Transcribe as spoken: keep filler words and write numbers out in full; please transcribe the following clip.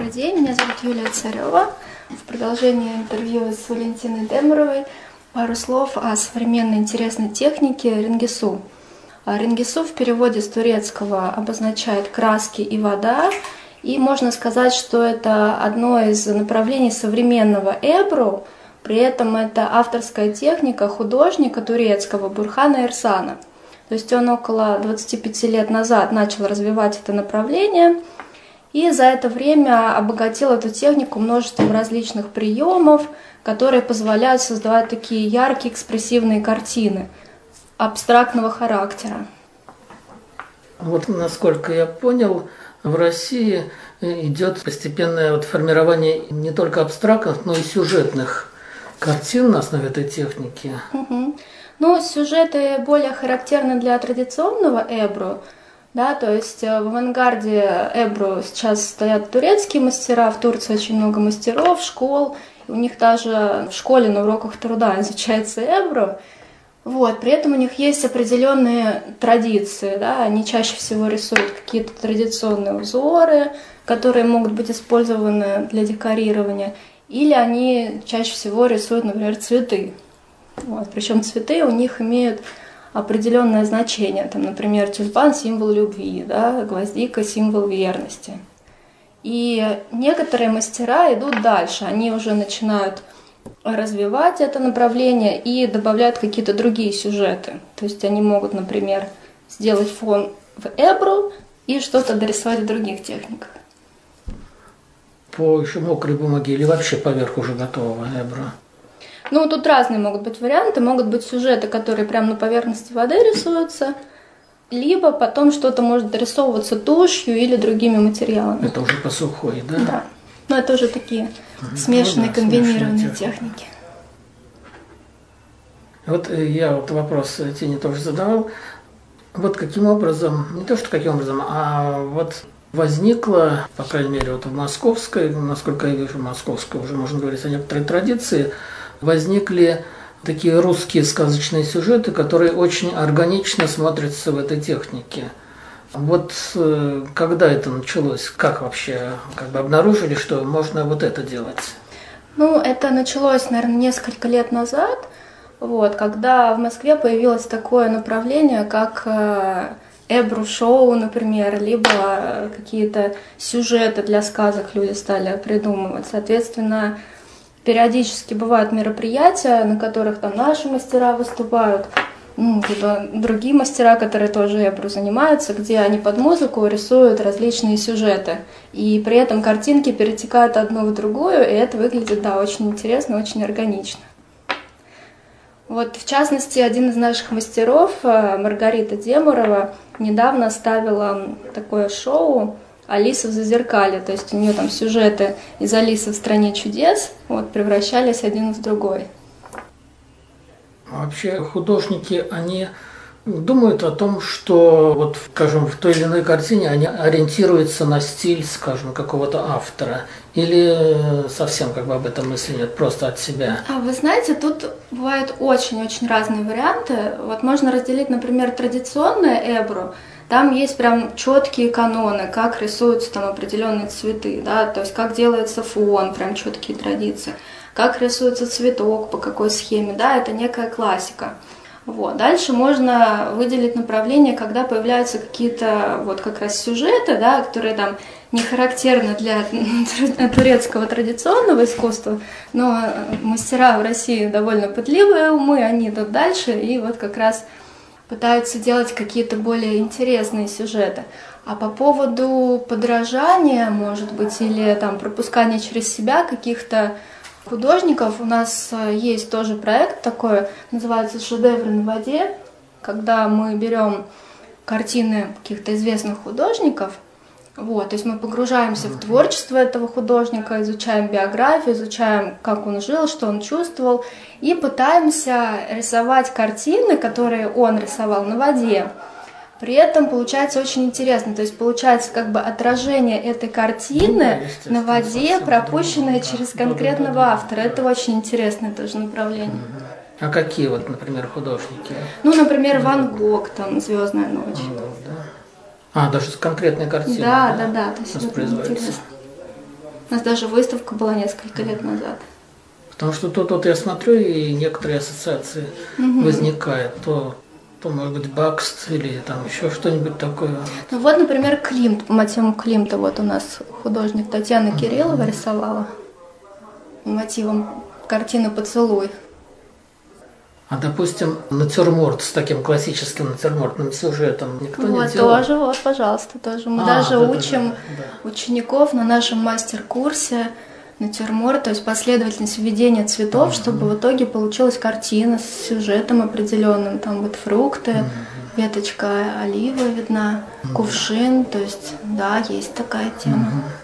Добрый день, меня зовут Юлия Царева. В продолжение интервью с Валентиной Демуровой пару слов о современной интересной технике рингису. Рингису в переводе с турецкого обозначает краски и вода, и можно сказать, что это одно из направлений современного эбру, при этом это авторская техника художника турецкого Бурхана Эрсана. То есть он около двадцати пяти лет назад начал развивать это направление, и за это время обогатил эту технику множеством различных приемов, которые позволяют создавать такие яркие экспрессивные картины абстрактного характера. Вот насколько я понял, в России идет постепенное вот формирование не только абстрактных, но и сюжетных картин на основе этой техники. Угу. Ну, сюжеты более характерны для традиционного эбру. Да, то есть в авангарде эбру сейчас стоят турецкие мастера, в Турции очень много мастеров, школ, у них даже в школе на уроках труда изучается эбру. Вот, при этом у них есть определенные традиции, да, они чаще всего рисуют какие-то традиционные узоры, которые могут быть использованы для декорирования, или они чаще всего рисуют, например, цветы. Вот, причем цветы у них имеют определенное значение. Там, например, тюльпан – символ любви, да, гвоздика – символ верности. И некоторые мастера идут дальше, они уже начинают развивать это направление и добавляют какие-то другие сюжеты. То есть они могут, например, сделать фон в эбру и что-то дорисовать в других техниках. По еще мокрой бумаге или вообще поверх уже готового эбру? Ну, тут разные могут быть варианты. Могут быть сюжеты, которые прямо на поверхности воды рисуются, либо потом что-то может дорисовываться тушью или другими материалами. Это уже по сухой, да? Да. Но это уже такие угу. смешанные, ну, да, комбинированные техники. Вот я вот вопрос Тине тоже задавал. Вот каким образом, не то что каким образом, а вот возникла, по крайней мере, вот в московской, насколько я вижу, в московской уже можно говорить о некоторой традиции, возникли такие русские сказочные сюжеты, которые очень органично смотрятся в этой технике. Вот когда это началось? Как вообще как бы обнаружили, что можно вот это делать? Ну, это началось, наверное, несколько лет назад, вот, когда в Москве появилось такое направление, как эбру-шоу, например, либо какие-то сюжеты для сказок люди стали придумывать. Соответственно, периодически бывают мероприятия, на которых там наши мастера выступают, ну, либо другие мастера, которые тоже эбру занимаются, где они под музыку рисуют различные сюжеты. И при этом картинки перетекают одну в другую, и это выглядит, да, очень интересно, очень органично. Вот, в частности, один из наших мастеров, Маргарита Демурова, недавно ставила такое шоу «Алиса в зазеркалье», то есть у нее там сюжеты из «Алисы в стране чудес» вот, превращались один в другой. Вообще художники, они думают о том, что, вот, скажем, в той или иной картине они ориентируются на стиль, скажем, какого-то автора, или совсем как бы об этом мысли нет, просто от себя? А вы знаете, тут бывают очень-очень разные варианты. Вот можно разделить, например, традиционное эбру. Там есть прям четкие каноны, как рисуются там определенные цветы, да, то есть как делается фон, прям четкие традиции, как рисуется цветок, по какой схеме, да, это некая классика. Вот. Дальше можно выделить направление, когда появляются какие-то вот как раз сюжеты, да, которые там не характерны для турецкого традиционного искусства, но мастера в России довольно пытливые умы, они идут дальше и вот как раз пытаются делать какие-то более интересные сюжеты. А по поводу подражания, может быть, или там пропускания через себя каких-то художников, у нас есть тоже проект такой, называется «Шедевры на воде», когда мы берем картины каких-то известных художников, вот, то есть мы погружаемся в творчество этого художника, изучаем биографию, изучаем, как он жил, что он чувствовал, и пытаемся рисовать картины, которые он рисовал на воде. При этом получается очень интересно, то есть получается как бы отражение этой картины ну, на воде, пропущенное да, через конкретного да, да, автора. Да, да. Это очень интересное тоже направление. А какие вот, например, художники? Ну, например, Ван Гог, там «Звездная ночь». Ван Гог, да. А, даже с конкретной картиной, да? Да, да, да, то есть это интересно. У нас даже выставка была несколько лет назад. Потому что тут вот я смотрю, и некоторые ассоциации угу. возникают. То, то, может быть, Бакст или там еще что-нибудь такое. Ну вот, например, Климт, по мотивам Климта. Вот у нас художник Татьяна угу. Кириллова рисовала по мотивам картины «Поцелуй». А, допустим, натюрморт с таким классическим натюрмортным сюжетом никто вот, не делал? Вот тоже, вот, пожалуйста, тоже. Мы а, даже да, учим да, да. учеников на нашем мастер-курсе натюрморт, то есть последовательность введения цветов, uh-huh. чтобы в итоге получилась картина с сюжетом определенным. Там вот фрукты, uh-huh. веточка оливы видна, uh-huh. кувшин, то есть, да, есть такая тема. Uh-huh.